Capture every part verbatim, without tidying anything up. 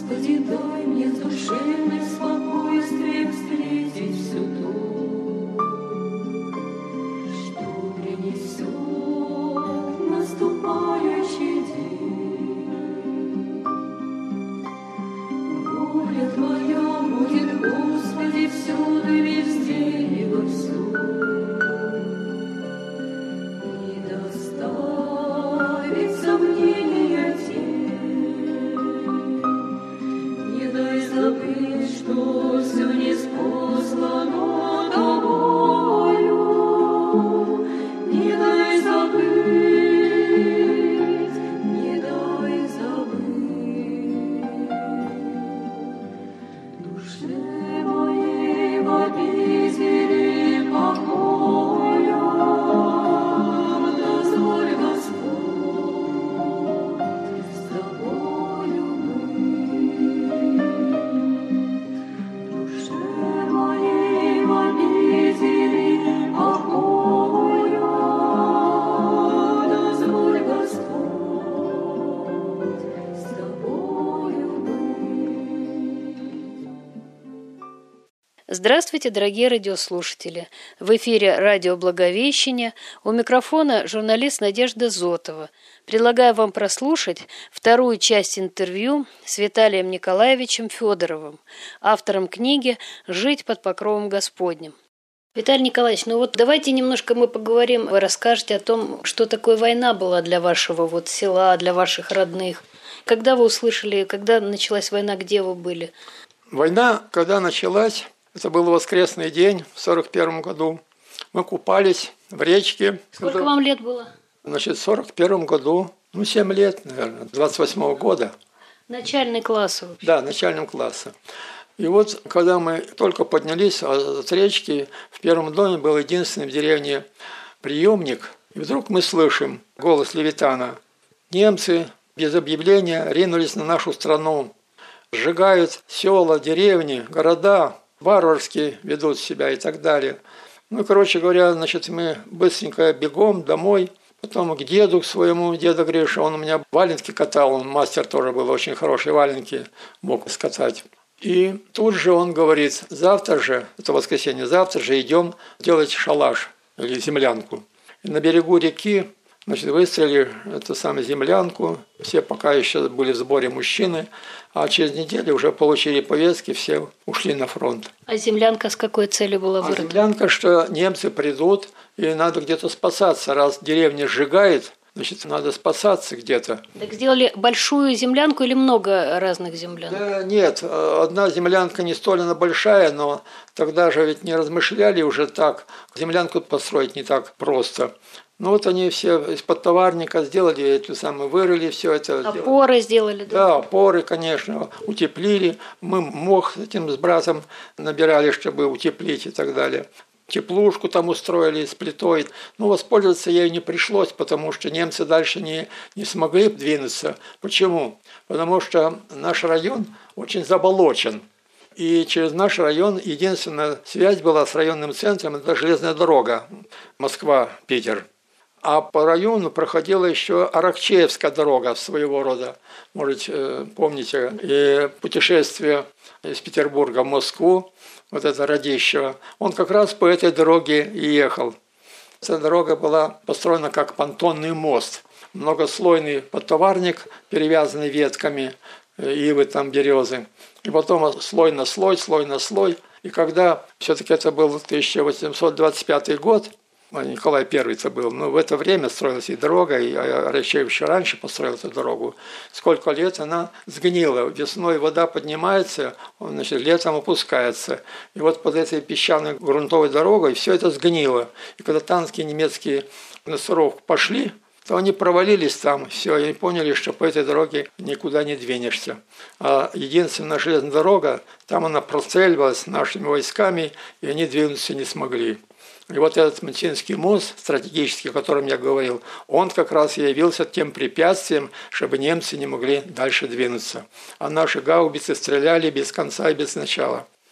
Господи, дай мне душевное спокойствие встретить все то, что принесет наступающий день. Воля Твоя будет, Господи, всюду и везде и во всем. Не доставить сомнения тень, не дай забыть, что все ниспослано Тобою, не дай забыть, не дай забыть. Душе моей в обители покоя дозволь, Господь, с Тобою быть. Душе моей в обители покоя дозволь, Господь, с Тобою быть. Здравствуйте, дорогие радиослушатели! В эфире радио «Благовещение», у микрофона журналист Надежда Зотова. Предлагаю вам прослушать вторую часть интервью с Виталием Николаевичем Федоровым, автором книги «Жить под покровом Господним». Виталий Николаевич, ну вот давайте немножко мы поговорим, вы расскажете о том, что такое война была для вашего вот села, для ваших родных. Когда вы услышали, когда началась война, где вы были? Война, когда началась, это был воскресный день в сорок первом году. Мы купались в речке. Сколько вам лет было? Значит, в сорок первом году, ну, семь лет, наверное, двадцать восьмого года. Начальный класс вообще. Да, начальным класса. И вот, когда мы только поднялись от речки, в первом доме был единственный в деревне приемник. И вдруг мы слышим голос Левитана. Немцы без объявления ринулись на нашу страну. Сжигают села, деревни, города, варварски ведут себя и так далее. Ну, короче говоря, значит, мы быстренько бегом домой, потом к деду к своему, деда Гриша, он у меня валенки катал, он мастер тоже был, очень хорошие валенки мог скатать. И тут же он говорит, завтра же, это воскресенье, завтра же идем делать шалаш или землянку. И на берегу реки, значит, выстроили эту самую землянку, все пока еще были в сборе мужчины, а через неделю уже получили повестки, все ушли на фронт. А землянка с какой целью была вырыта? А землянка, что немцы придут, и надо где-то спасаться. Раз деревня сжигает, значит, надо спасаться где-то. Так сделали большую землянку или много разных землянок? Да, нет, одна землянка не столь она большая, но тогда же ведь не размышляли уже так. Землянку построить не так просто. Ну вот они все из-под товарника сделали, эту самую вырыли все это. Опоры сделали, да? Да, опоры, конечно, утеплили. Мы мох с этим с братом набирали, чтобы утеплить и так далее. Теплушку там устроили с плитой. Но воспользоваться ею не пришлось, потому что немцы дальше не, не смогли двинуться. Почему? Потому что наш район очень заболочен. И через наш район единственная связь была с районным центром – это железная дорога Москва-Питер. А по району проходила еще Аракчеевская дорога своего рода. Может, помните, и путешествие из Петербурга в Москву, вот это Радищево, он как раз по этой дороге и ехал. Эта дорога была построена как понтонный мост. Многослойный подтоварник, перевязанный ветками, ивы, там березы. И потом слой на слой, слой на слой. И когда все-таки это был тысяча восемьсот двадцать пятый год, Николай Первый это был, но в это время строилась и дорога, и Аракчеев еще раньше построил эту дорогу. Сколько лет она сгнила. Весной вода поднимается, значит, летом опускается. И вот под этой песчаной грунтовой дорогой все это сгнило. И когда танки немецкие на Суровку пошли, то они провалились там, все, и поняли, что по этой дороге никуда не двинешься. А единственная железная дорога, там она простреливалась нашими войсками, и они двинуться не смогли. И вот этот Мчинский мост, стратегический, о котором я говорил, он как раз и явился тем препятствием, чтобы немцы не могли дальше двинуться. А наши гаубицы стреляли без конца и без начала.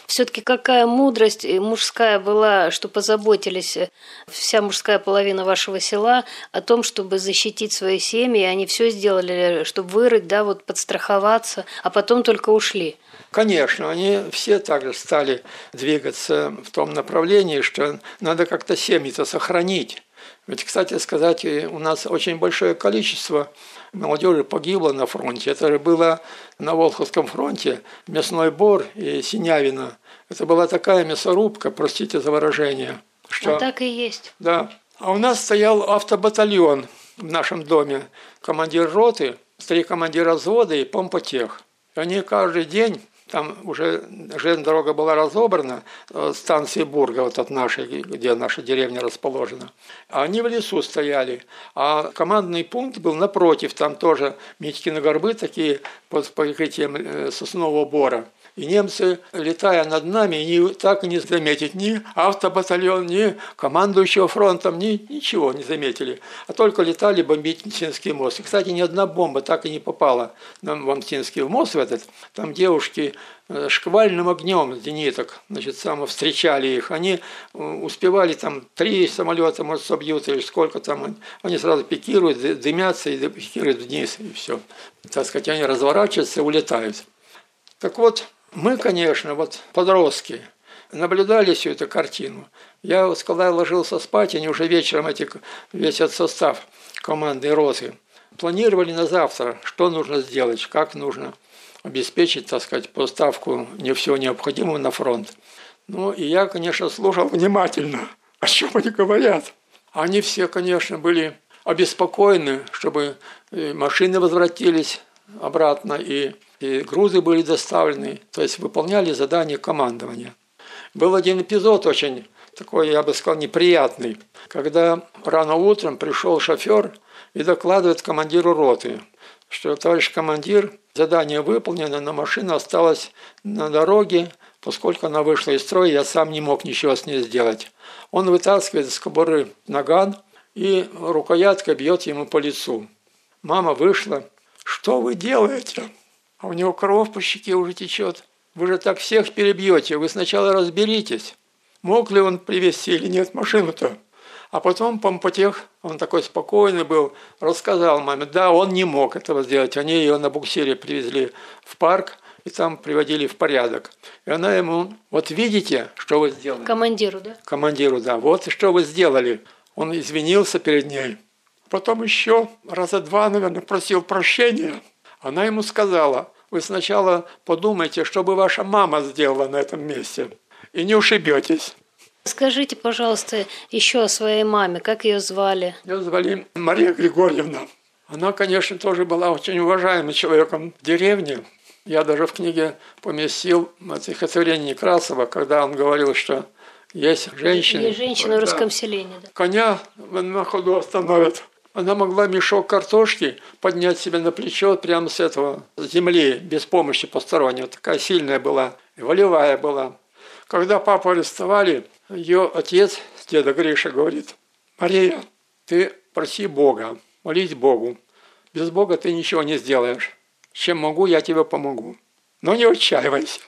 Все-таки какая мудрость мужская была, что позаботились вся мужская половина вашего села о том, чтобы защитить свои семьи, они все сделали, чтобы вырыть, да, вот подстраховаться, а потом только ушли. Конечно, они все также стали двигаться в том направлении, что надо как-то семьи-то сохранить. Ведь, кстати сказать, у нас очень большое количество молодежи погибло на фронте. Это же было на Волховском фронте мясной бор и Синявино. Это была такая мясорубка, простите за выражение. Что... А так и есть. Да. А у нас стоял автобатальон в нашем доме. Командир роты, три командира взвода и помпотех. И они каждый день... Там уже железная дорога была разобрана, станции Бурга, вот от нашей, где наша деревня расположена. А они в лесу стояли, а командный пункт был напротив, там тоже Митькины горбы такие под прикрытием соснового бора. И немцы, летая над нами, не, так и не заметить ни автобатальон, ни командующего фронтом, ни, ничего не заметили. А только летали бомбить Мтинский мост. И, кстати, ни одна бомба так и не попала на Мтинский мост в этот. Там девушки шквальным огнем зениток, значит, само встречали их. Они успевали там три самолета, может, собьют, или сколько там. Они сразу пикируют, дымятся и пикируют вниз, и все. Так сказать, они разворачиваются и улетают. Так вот, мы, конечно, вот подростки, наблюдали всю эту картину. Я, вот, когда ложился спать, они уже вечером эти, весь этот состав команды роты планировали на завтра, что нужно сделать, как нужно обеспечить, так сказать, поставку не всего необходимого на фронт. Ну, и я, конечно, слушал внимательно, о чем они говорят. Они все, конечно, были обеспокоены, чтобы машины возвратились обратно, и, и грузы были доставлены, то есть выполняли задания командования. Был один эпизод очень такой, я бы сказал, неприятный, когда рано утром пришел шофер и докладывает командиру роты, что, товарищ командир, задание выполнено, но машина осталась на дороге, поскольку она вышла из строя, я сам не мог ничего с ней сделать. Он вытаскивает из кобуры наган и рукояткой бьет ему по лицу. Мама вышла. «Что вы делаете?» А у него кровь по щеке уже течет. «Вы же так всех перебьете, вы сначала разберитесь, мог ли он привезти или нет машину-то». А потом помпотех, он такой спокойный был, рассказал маме, да, он не мог этого сделать. Они ее на буксире привезли в парк и там приводили в порядок. И она ему, вот видите, что вы сделали? Командиру, да? Командиру, да. Вот что вы сделали. Он извинился перед ней. Потом еще раза два, наверное, просил прощения. Она ему сказала, вы сначала подумайте, что бы ваша мама сделала на этом месте, и не ушибетесь. Скажите, пожалуйста, еще о своей маме. Как ее звали? Ее звали Мария Григорьевна. Она, конечно, тоже была очень уважаемым человеком в деревне. Я даже в книге поместил стихотворение Некрасова, когда он говорил, что есть женщины... Есть женщины в русском селении. Да. Коня на ходу остановят. Она могла мешок картошки поднять себе на плечо прямо с этого земли, без помощи постороннего. Такая сильная была, волевая была. Когда папу арестовали, ее отец, деда Гриша, говорит, Мария, ты проси Бога, молись Богу. Без Бога ты ничего не сделаешь. Чем могу, я тебе помогу. Но не отчаивайся.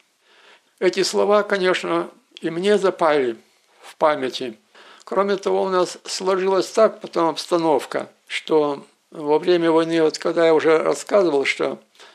Эти слова, конечно, и мне запали в памяти. Кроме того, у нас сложилась так потом обстановка, что во время войны, вот когда я уже рассказывал, что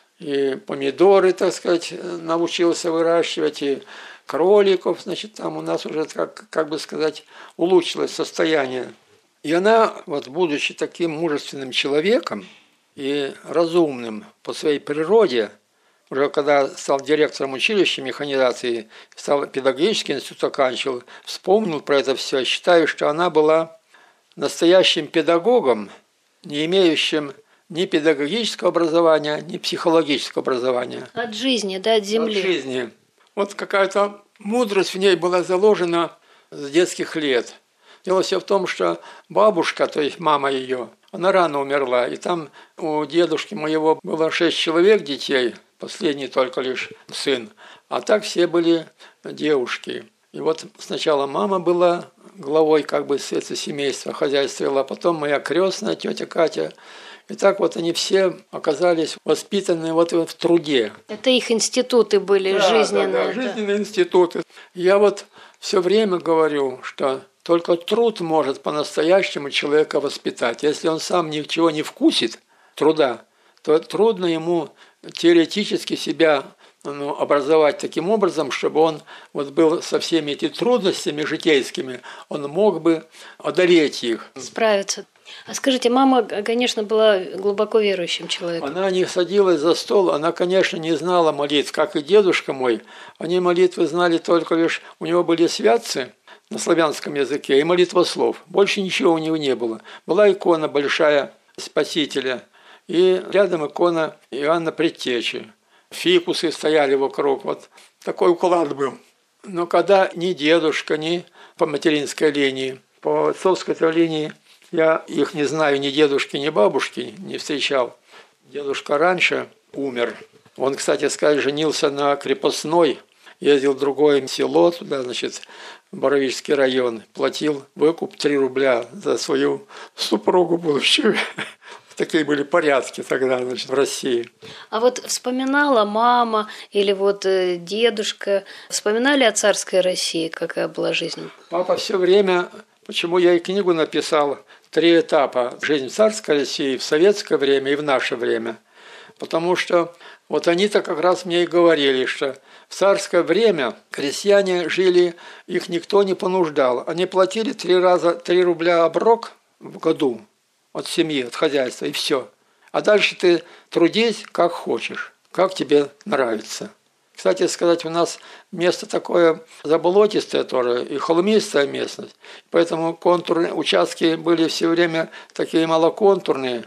и помидоры, так сказать, научился выращивать, и кроликов, значит, там у нас уже, как, как бы сказать, улучшилось состояние. И она, вот будучи таким мужественным человеком и разумным по своей природе, уже когда стал директором училища механизации, стал педагогический институт оканчивал, вспомнил про это все. Считаю, что она была настоящим педагогом, не имеющим ни педагогического образования, ни психологического образования. От жизни, да, от земли. От жизни. Вот какая-то мудрость в ней была заложена с детских лет. Дело все в том, что бабушка, то есть мама ее, она рано умерла. И там у дедушки моего было шесть человек детей, последний только лишь сын. А так все были девушки. И вот сначала мама была главой как бы этого семейства, хозяйства, а потом моя крестная тетя Катя. И так вот они все оказались воспитаны вот в труде. Это их институты были, да, жизненные. Да, да, жизненные институты. Я вот все время говорю, что только труд может по-настоящему человека воспитать. Если он сам ничего не вкусит, труда, то трудно ему теоретически себя ну, образовать таким образом, чтобы он вот был со всеми этими трудностями житейскими, он мог бы одолеть их. Справиться. А скажите, мама, конечно, была глубоко верующим человеком. Она не садилась за стол, она, конечно, не знала молитв, как и дедушка мой. Они молитвы знали только лишь, у него были святцы на славянском языке и молитва слов. Больше ничего у него не было. Была икона большая Спасителя и рядом икона Иоанна Предтечи. Фикусы стояли вокруг, вот такой уклад был. Но когда ни дедушка, ни по материнской линии, по отцовской линии, я их не знаю, ни дедушки, ни бабушки не встречал. Дедушка раньше умер. Он, кстати сказать, женился на крепостной, ездил в другое село, туда, значит, Боровический район, платил выкуп три рубля за свою супругу будущую. Такие были порядки тогда, значит, в России. А вот вспоминала мама или вот дедушка, вспоминали о царской России, какая была жизнь? Папа все время, почему я и книгу написал, три этапа. Жизнь в царской России в советское время и в наше время. Потому что вот они-то как раз мне и говорили, что в царское время крестьяне жили, их никто не понуждал. Они платили три раза три рубля оброк в году от семьи, от хозяйства, и все. А дальше ты трудись как хочешь, как тебе нравится. Кстати сказать, у нас место такое заболотистое тоже и холмистая местность, поэтому контурные участки были все время такие малоконтурные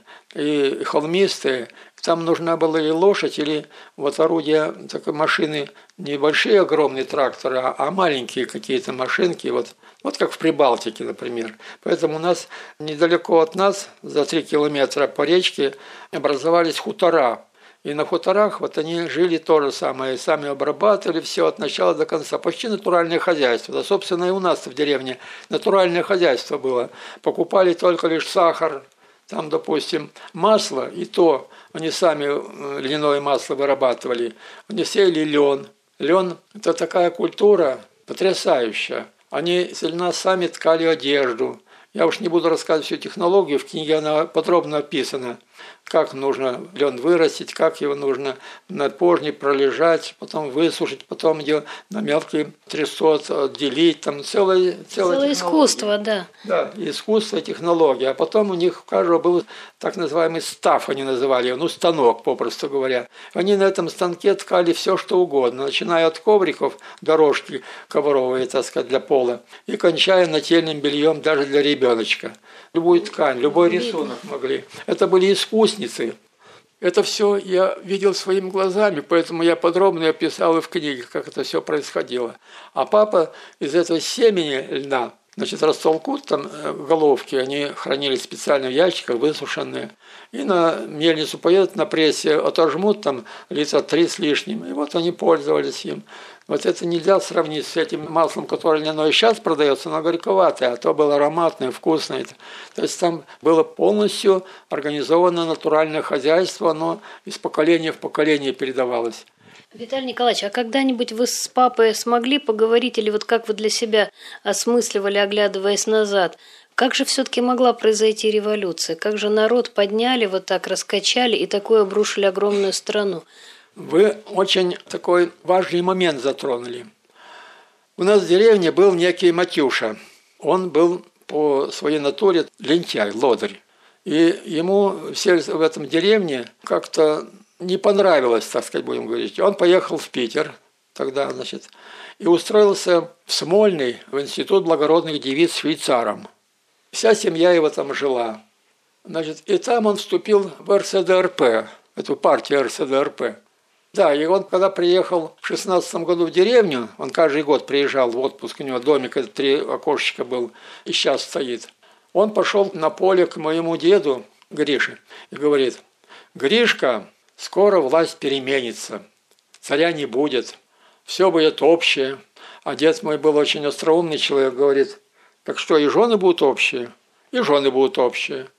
и холмистые. Там нужна была или лошадь, или вот орудия такой машины, не большие огромные тракторы, а маленькие какие-то машинки, вот, вот как в Прибалтике, например. Поэтому у нас недалеко от нас, за три километра по речке, образовались хутора. И на хуторах вот они жили то же самое, сами обрабатывали все от начала до конца. Почти натуральное хозяйство. Да, собственно, и у нас в деревне натуральное хозяйство было. Покупали только лишь сахар, там, допустим, масло, и то они сами льняное масло вырабатывали. Они сеяли лен. Лен – это такая культура потрясающая. Они сильно сами ткали одежду. Я уж не буду рассказывать всю технологию, в книге она подробно описана, как нужно лен вырастить, как его нужно на пожне пролежать, потом высушить, потом ее на мелкий трясот отделить. Там целое, целое, целое искусство, да. Да, искусство и технология. А потом у них у каждого был так называемый став, они называли его, ну станок, попросту говоря. Они на этом станке ткали все, что угодно, начиная от ковриков, дорожки ковровые, так сказать, для пола, и кончая нательным бельем даже для ребеночка. Любую ткань, любой рисунок могли. Это были искусницы. Это все я видел своими глазами, поэтому я подробно описал и в книге, как это все происходило. А папа из этого семени льна, значит, растолкут там головки, они хранились специально в ящиках, высушенные, и на мельницу поедут, на прессе отожмут там литра три с лишним, и вот они пользовались им. Вот это нельзя сравнить с этим маслом, которое оно и сейчас продается, оно горьковатое, а то было ароматное, вкусное. То есть там было полностью организовано натуральное хозяйство, оно из поколения в поколение передавалось. Виталий Николаевич, а когда-нибудь вы с папой смогли поговорить, или вот как вы для себя осмысливали, оглядываясь назад, как же все-таки могла произойти революция? Как же народ подняли, вот так раскачали и такое обрушили огромную страну? Вы очень такой важный момент затронули. У нас в деревне был некий Матюша. Он был по своей натуре лентяй, лодырь. И ему все в этом деревне как-то не понравилось, так сказать, будем говорить. Он поехал в Питер тогда, значит, и устроился в Смольный, в Институт благородных девиц швейцаром. Вся семья его там жила. Значит, и там он вступил в эр эс дэ эр пэ, эту партию эр эс дэ эр пэ. Да, и он, когда приехал в шестнадцатом году в деревню, он каждый год приезжал в отпуск, у него домик, это три окошечка был, и сейчас стоит. Он пошел на поле к моему деду Грише и говорит: «Гришка, скоро власть переменится, царя не будет, все будет общее». А дед мой был очень остроумный человек, говорит: «Так что, и жены будут общие?» «И жены будут общие».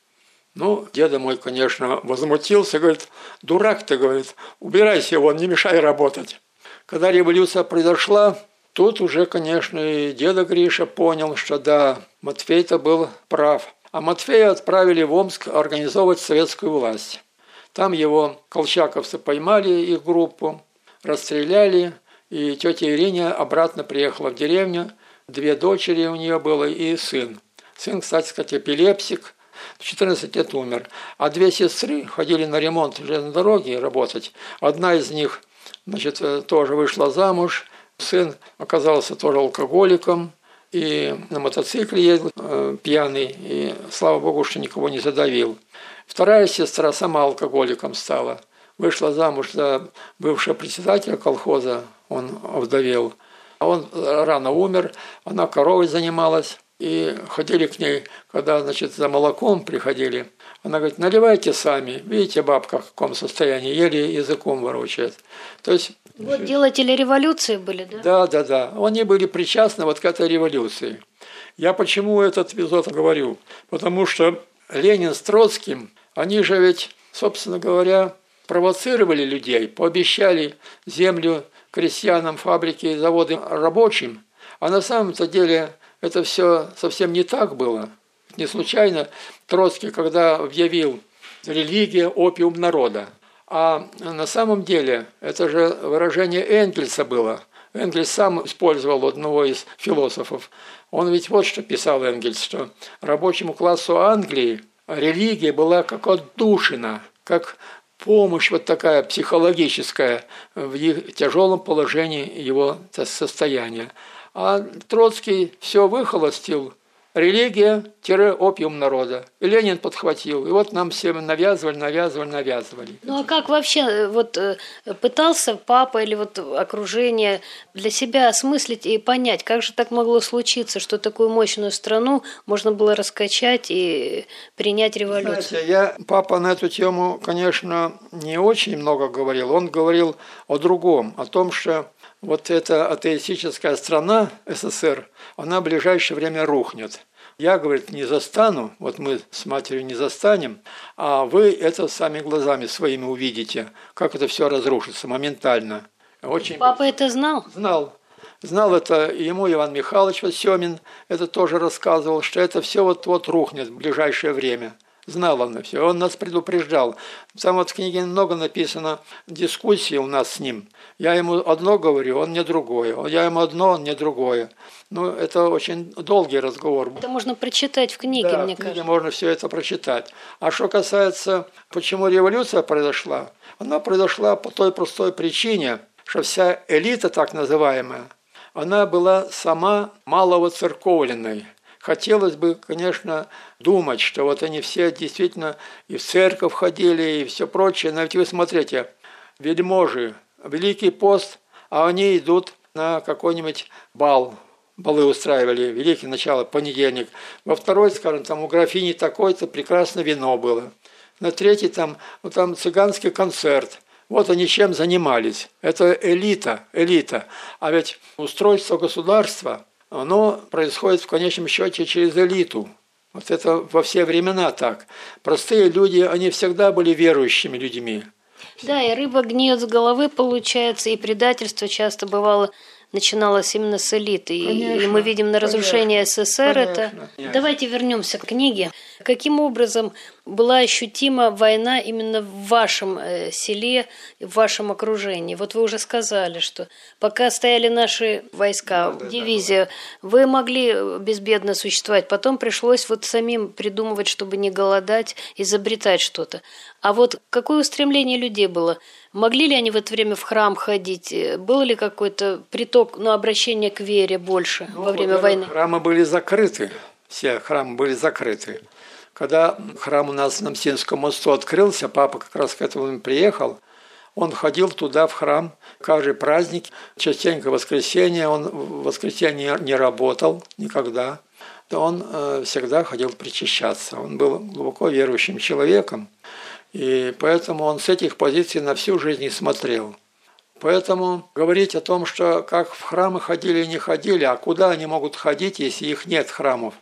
Ну, деда мой, конечно, возмутился, говорит, дурак ты, говорит, убирайся вон, не мешай работать. Когда революция произошла, тут уже, конечно, и деда Гриша понял, что да, Матвей-то был прав. А Матвея отправили в Омск организовывать советскую власть. Там его колчаковцы поймали, их группу, расстреляли, и тетя Ирине обратно приехала в деревню. Две дочери у нее было и сын. Сын, кстати сказать, эпилепсик, в четырнадцать лет умер. А две сестры ходили на ремонт железной дороги работать. Одна из них, значит, тоже вышла замуж. Сын оказался тоже алкоголиком и на мотоцикле ездил э, пьяный. И, слава богу, что никого не задавил. Вторая сестра сама алкоголиком стала. Вышла замуж за бывшего председателя колхоза, он овдовел. А он рано умер, она коровой занималась. И ходили к ней, когда, значит, за молоком приходили. Она говорит, наливайте сами. Видите, бабка в каком состоянии, еле языком ворочает. То есть... Вот делатели революции были, да? Да, да, да. Они были причастны вот к этой революции. Я почему этот эпизод говорю? Потому что Ленин с Троцким, они же ведь, собственно говоря, провоцировали людей, пообещали землю крестьянам, фабрики, заводы рабочим. А на самом-то деле... Это все совсем не так было. Не случайно Троцкий, когда объявил «религия – опиум народа». А на самом деле это же выражение Энгельса было. Энгельс сам использовал одного из философов. Он ведь вот что писал Энгельс, что рабочему классу Англии религия была как отдушина, как помощь вот такая психологическая в их тяжелом положении его состояния. А Троцкий все выхолостил. Религия-опиум народа. И Ленин подхватил. И вот нам всем навязывали, навязывали, навязывали. Ну а как вообще вот пытался папа или вот окружение для себя осмыслить и понять, как же так могло случиться, что такую мощную страну можно было раскачать и принять революцию? Знаете, я, папа на эту тему, конечно, не очень много говорил. Он говорил о другом, о том, что вот эта атеистическая страна СССР, она в ближайшее время рухнет. Я, говорит, не застану, вот мы с матерью не застанем, а вы это сами глазами своими увидите, как это все разрушится моментально. Очень... Папа это знал? Знал. Знал это ему Иван Михайлович Семин, это тоже рассказывал, что это все вот-вот рухнет в ближайшее время. Знал он все, он нас предупреждал. Там вот в книге много написано дискуссии у нас с ним. Я ему одно говорю, он мне другое. Я ему одно, он мне другое. Ну, это очень долгий разговор. Это можно прочитать в книге, да, мне в книге кажется. можно все это прочитать. А что касается, почему революция произошла, она произошла по той простой причине, что вся элита, так называемая, она была сама маловоцерковленной. Хотелось бы, конечно, думать, что вот они все действительно и в церковь ходили, и все прочее. Но ведь вы смотрите, вельможи, Великий пост, а они идут на какой-нибудь бал. Балы устраивали, великий начало, понедельник. Во второй, скажем, там у графини такое-то прекрасное вино было. На третий там, ну, там цыганский концерт. Вот они чем занимались. Это элита, элита. А ведь устройство государства, оно происходит в конечном счете через элиту. Вот это во все времена так. Простые люди, они всегда были верующими людьми. Да, и рыба гниет с головы, получается, и предательство часто бывало начиналось именно с элиты. Конечно, и мы видим на разрушение конечно, СССР конечно, это. Конечно. Давайте вернемся к книге. Каким образом была ощутима война именно в вашем селе, в вашем окружении? Вот вы уже сказали, что пока стояли наши войска, да, дивизия, да, да. вы могли безбедно существовать. Потом пришлось вот самим придумывать, чтобы не голодать, изобретать что-то. А вот какое устремление людей было? Могли ли они в это время в храм ходить? Было ли какой-то приток, ну, обращение к вере больше ну, во время войны? Храмы были закрыты, все храмы были закрыты. Когда храм у нас на Мсинском мосту открылся, папа как раз к этому приехал, он ходил туда, в храм, каждый праздник, частенько в воскресенье, он в воскресенье не работал никогда, то он э, всегда ходил причащаться. Он был глубоко верующим человеком, и поэтому он с этих позиций на всю жизнь и смотрел. Поэтому говорить о том, что как в храмы ходили и не ходили, а куда они могут ходить, если их нет храмов.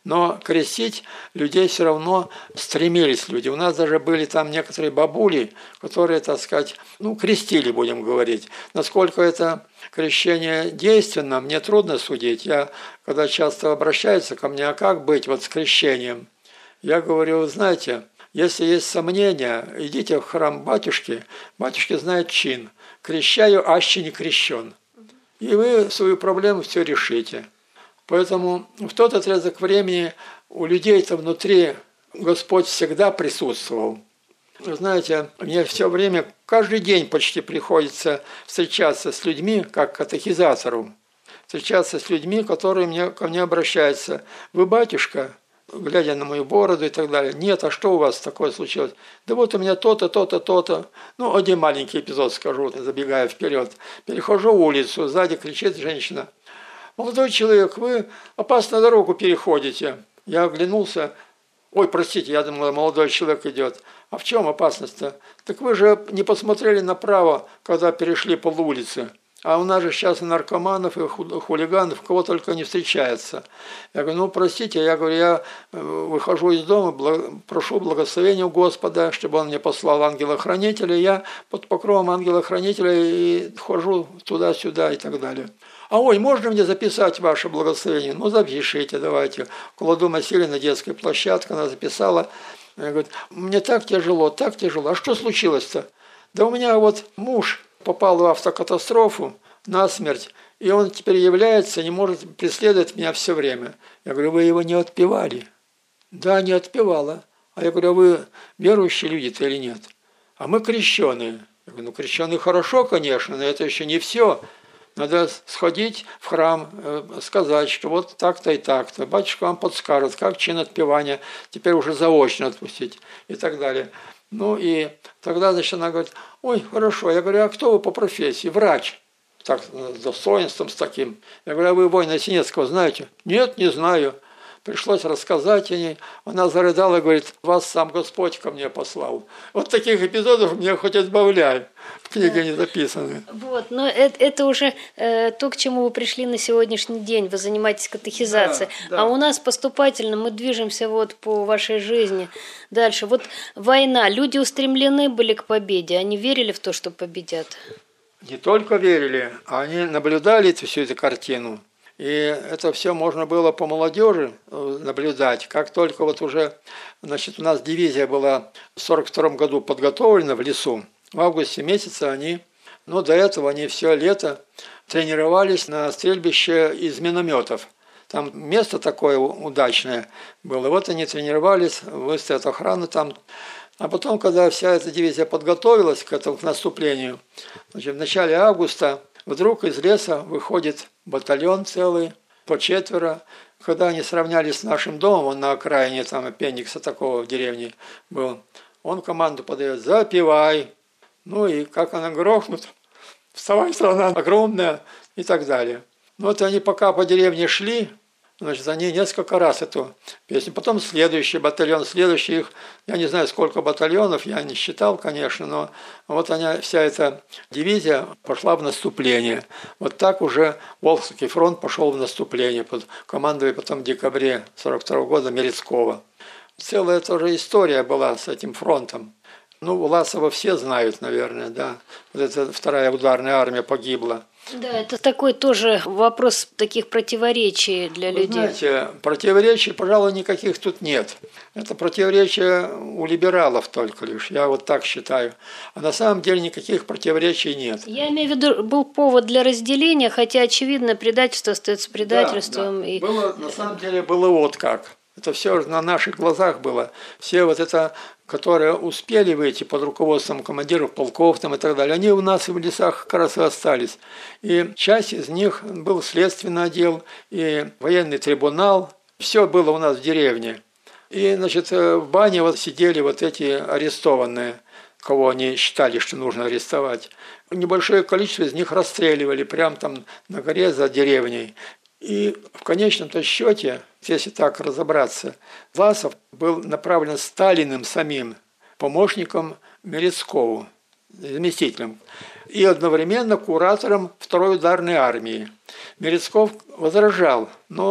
Но крестить людей все равно стремились люди. У нас даже были там некоторые бабули, которые, так сказать, ну, крестили, будем говорить. Насколько это крещение действенно, мне трудно судить. Я, когда часто обращаются ко мне, а как быть вот с крещением? Я говорю, знаете, если есть сомнения, идите в храм батюшки. Батюшки знают чин. Крещаю, аще не крещен. И вы свою проблему все решите. Поэтому в тот отрезок времени у людей-то внутри Господь всегда присутствовал. Вы знаете, мне все время, каждый день почти приходится встречаться с людьми, как катехизатору. Встречаться с людьми, которые мне, ко мне обращаются. Вы батюшка? Глядя на мою бороду и так далее. Нет, а что у вас такое случилось? Да вот у меня то-то, то-то, то-то. Ну, один маленький эпизод скажу, забегая вперед. Перехожу улицу, сзади кричит женщина. Молодой человек, вы опасно дорогу переходите. Я оглянулся. Ой, простите, я думал, молодой человек идет. А в чем опасность-то? Так вы же не посмотрели направо, когда перешли полулицы. А у нас же сейчас и наркоманов, и хулиганов, кого только не встречается. Я говорю, ну, простите, я говорю, я выхожу из дома, прошу благословения у Господа, чтобы Он мне послал ангела-хранителя. Я под покровом ангела-хранителя и хожу туда-сюда и так далее. А ой, можно мне записать ваше благословение? Ну, запишите, давайте. Около дома сели на детской площадке, она записала. Она говорит, мне так тяжело, так тяжело. А что случилось-то? Да у меня вот муж попал в автокатастрофу насмерть, и он теперь является, не может преследовать меня все время. Я говорю, вы его не отпевали? Да, не отпевала. А я говорю, а вы верующие люди-то или нет? А мы крещеные. Я говорю, ну, крещеные хорошо, конечно, но это еще не все. Надо сходить в храм, сказать, что вот так-то и так-то. Батюшка вам подскажет, как чин отпевания теперь уже заочно отпустить и так далее. Ну и тогда, значит, она говорит, ой, хорошо. Я говорю, а кто вы по профессии? Врач. Так, с достоинством, с таким. Я говорю, а вы Война Синецкого знаете? Нет, не знаю. Пришлось рассказать о ней. Она зарыдала и говорит, вас сам Господь ко мне послал. Вот таких эпизодов мне хоть избавляй. В книге да. не записаны. Вот, но это, это уже э, то, к чему вы пришли на сегодняшний день. Вы занимаетесь катехизацией. Да, да. А у нас поступательно мы движемся вот по вашей жизни дальше. Вот война. Люди устремлены были к победе. Они верили в то, что победят? Не только верили, а они наблюдали всю эту картину. И это все можно было по молодежи наблюдать. Как только вот уже, значит, у нас дивизия была в сорок втором году подготовлена в лесу, в августе месяце они, ну, до этого они все лето тренировались на стрельбище из минометов. Там место такое удачное было. Вот они тренировались, выстоят охрану там. А потом, когда вся эта дивизия подготовилась к этому, к наступлению, значит, в начале августа вдруг из леса выходит батальон целый, по четверо. Когда они сравнялись с нашим домом, он на окраине там аппендикса такого в деревне был, он команду подает «Запивай!». Ну и как она грохнут, «Вставай, страна огромная!» и так далее. Ну вот они пока по деревне шли, значит, они несколько раз эту песню. Потом следующий батальон, следующий их, я не знаю, сколько батальонов, я не считал, конечно, но вот они, вся эта дивизия пошла в наступление. Вот так уже Волховский фронт пошел в наступление под командой потом в декабре сорок второго года Мерецкого. Целая тоже история была с этим фронтом. Ну, Власова все знают, наверное, да. Вот эта вторая ударная армия погибла. Да, это такой тоже вопрос таких противоречий для Вы людей. знаете, противоречий, пожалуй, никаких тут нет. Это противоречия у либералов только лишь, я вот так считаю. А на самом деле никаких противоречий нет. Я имею в виду, был повод для разделения, хотя, очевидно, предательство остается предательством. Да, да. И... Было, на самом деле было вот как. Это все на наших глазах было. Все вот это, которые успели выйти под руководством командиров полков там и так далее, они у нас в лесах как раз и остались. И часть из них был следственный отдел и военный трибунал. Все было у нас в деревне. И, значит, в бане вот сидели вот эти арестованные, кого они считали, что нужно арестовать. Небольшое количество из них расстреливали прямо там на горе за деревней. И в конечном-то счете, если так разобраться, Власов был направлен Сталиным самим помощником Мерецкову, заместителем, и одновременно куратором второй ударной армии. Мерецков возражал, но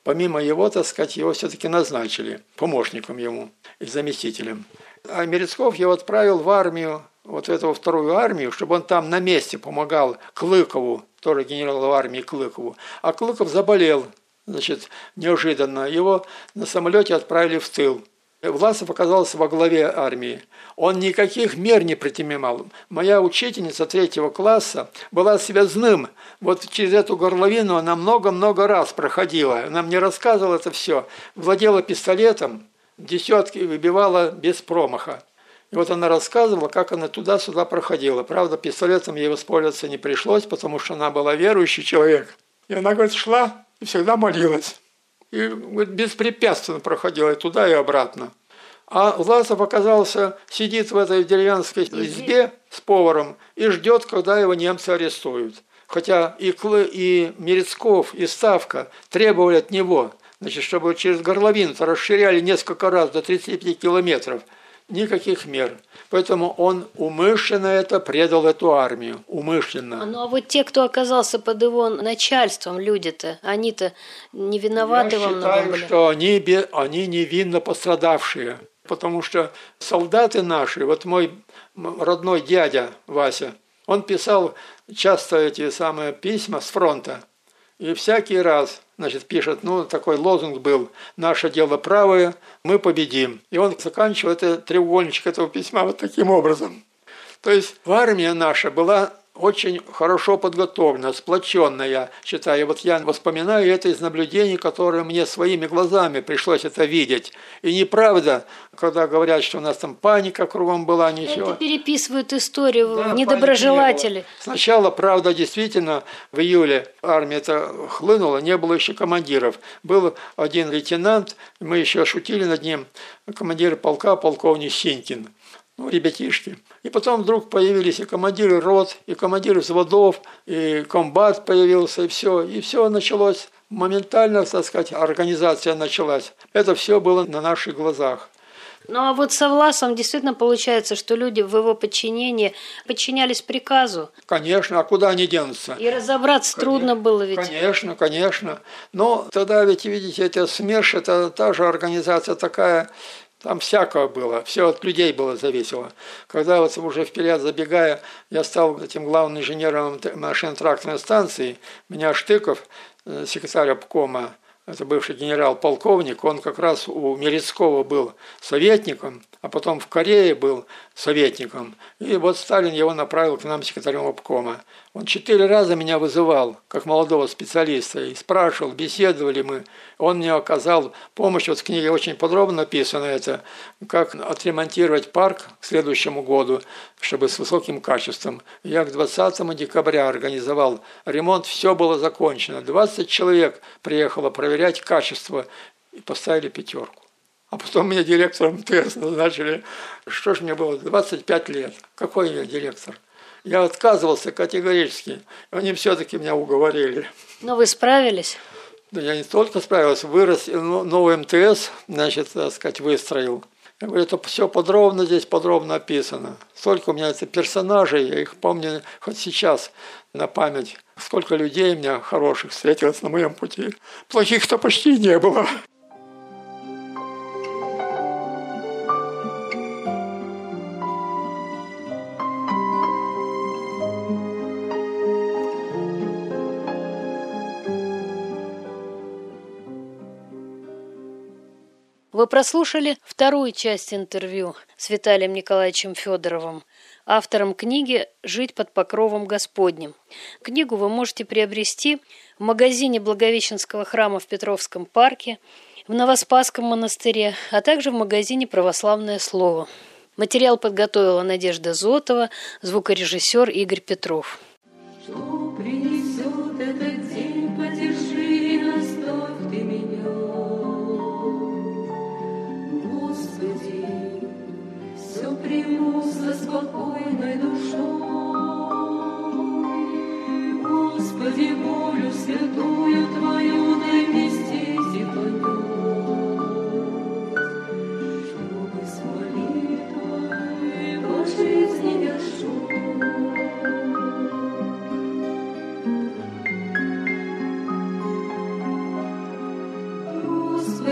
помимо его, так сказать, его все-таки назначили помощником ему и заместителем. А Мерецков его отправил в армию, вот в эту вторую армию, чтобы он там на месте помогал Клыкову, тоже генералу армии Клыкову. А Клыков заболел, значит, неожиданно. Его на самолете отправили в тыл. Власов оказался во главе армии. Он никаких мер не предпринимал. Моя учительница третьего класса была связным. Вот через эту горловину она много-много раз проходила. Она мне рассказывала это все. Владела пистолетом, десятки выбивала без промаха. И вот она рассказывала, как она туда-сюда проходила. Правда, пистолетом ей воспользоваться не пришлось, потому что она была верующий человек. И она, говорит, шла и всегда молилась. И говорит, беспрепятственно проходила и туда, и обратно. А Власов оказался, сидит в этой деревенской избе с поваром и ждет, когда его немцы арестуют. Хотя и, Клы, и Мерецков, и Ставка требовали от него, значит, чтобы через горловину-то расширяли несколько раз до тридцати пяти километров. Никаких мер. Поэтому он умышленно это предал эту армию. Умышленно. Ну а вот те, кто оказался под его начальством, люди-то, они-то не виноваты во многом были? Я считаю, что они, они невинно пострадавшие. Потому что солдаты наши, вот мой родной дядя Вася, он писал часто эти самые письма с фронта. И всякий раз, значит, пишет, ну, такой лозунг был: «Наше дело правое, мы победим». И он заканчивал это, треугольничек этого письма вот таким образом. То есть армия наша была очень хорошо подготовлена, сплоченная, я считаю. Вот я вспоминаю это из наблюдений, которые мне своими глазами пришлось это видеть. И неправда, когда говорят, что у нас там паника кругом была, ничего. Это переписывают историю, да, недоброжелатели. Сначала, правда, действительно, в июле армия это хлынула, не было еще командиров. Был один лейтенант, мы еще шутили над ним, командир полка, полковник Синькин. Ну, ребятишки. И потом вдруг появились и командиры рот, и командиры взводов, и комбат появился, и все. И все началось моментально, так сказать, организация началась. Это все было на наших глазах. Ну а вот со Власом действительно получается, что люди в его подчинении подчинялись приказу. Конечно, а куда они денутся? И разобраться конечно, трудно было ведь. Конечно, конечно. Но тогда ведь, видите, это СМЕРШ, это та же организация такая. Там всякое было, все от людей было зависело. Когда вот уже вперед забегая, я стал этим главным инженером машино-тракторной станции, меня Штыков, секретарь обкома, это бывший генерал-полковник, он как раз у Мерецкого был советником, а потом в Корее был советником. И вот Сталин его направил к нам секретарем обкома. Он четыре раза меня вызывал, как молодого специалиста, и спрашивал, беседовали мы. Он мне оказал помощь, вот в книге очень подробно написано это, как отремонтировать парк к следующему году, чтобы с высоким качеством. Я к двадцатому декабря организовал ремонт, все было закончено. двадцать человек приехало проверять качество и поставили пятерку. А потом меня директором МТС назначили. Что ж мне было, двадцать пять лет. Какой я директор? Я отказывался категорически. Они все-таки меня уговорили. Но вы справились? Да я не только справился, вырос, новый МТС, значит, так сказать, выстроил. Я говорю, это все подробно здесь, подробно описано. Столько у меня это персонажей, я их помню хоть сейчас на память. Сколько людей у меня хороших встретилось на моем пути. Плохих-то почти не было. Вы прослушали вторую часть интервью с Виталием Николаевичем Федоровым, автором книги «Жить под покровом Господним». Книгу вы можете приобрести в магазине Благовещенского храма в Петровском парке, в Новоспасском монастыре, а также в магазине «Православное слово». Материал подготовила Надежда Зотова, звукорежиссер Игорь Петров. Что принесет этот день, подержи и наставь ты меня. Господи, все приму со спокойной душой. Господи, волю святую Твою дай вместить и понять, чтобы с молитвой по жизни я шел.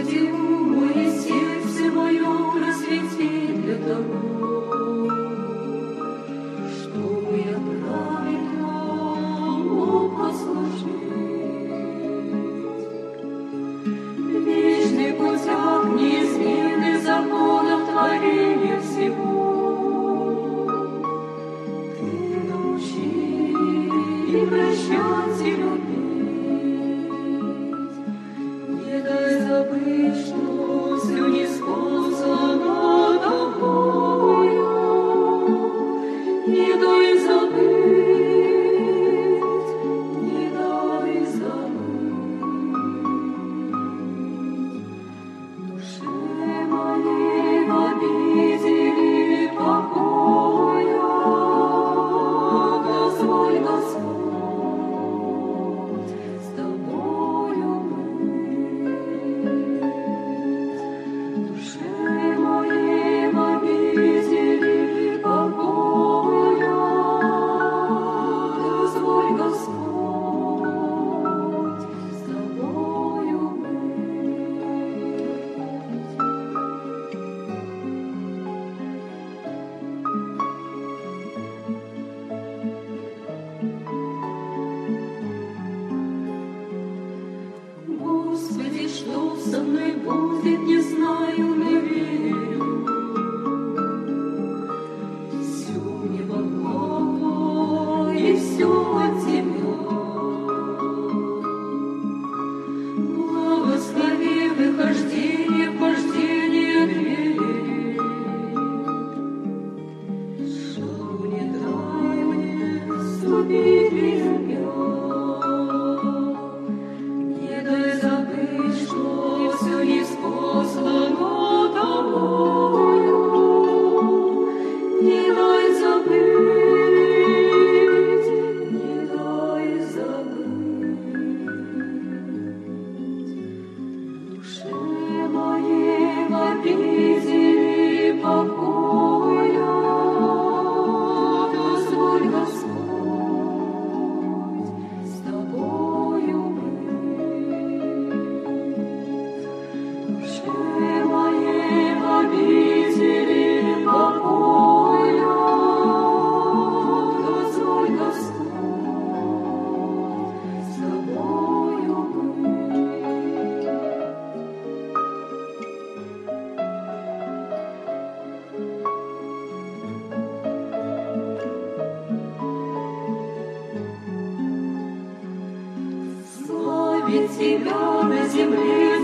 Господи, ум и сердце мое просвети для того, чтобы я правильно мог послужить. В вечных путях неизменных законов творения всего Ты научи и прощать и любить. Не дай забыть, что все неспослано тобою. Не дай забыть, не дай забыть. Душе моей в обители покоя дозволь, Господь, с тобою быть. Душе моей в обители покоя дозволь, Господь, с тобою быть. Господи, что со мной будет, не знаю, но верю. Все мне помогло, и все от Тебя. Благослови выхождение, вхождение двери. Шагу не дай мне ступить без Тебя. Не дай забыть, что все неспослано тобою. Не дай забыть, не дай забыть. Душе моей в обители покоя дозволь, Господь, с тобою быть. Душе моей в обители покоя дозволь, Господь, с тобою быть. Славить Тебя на земле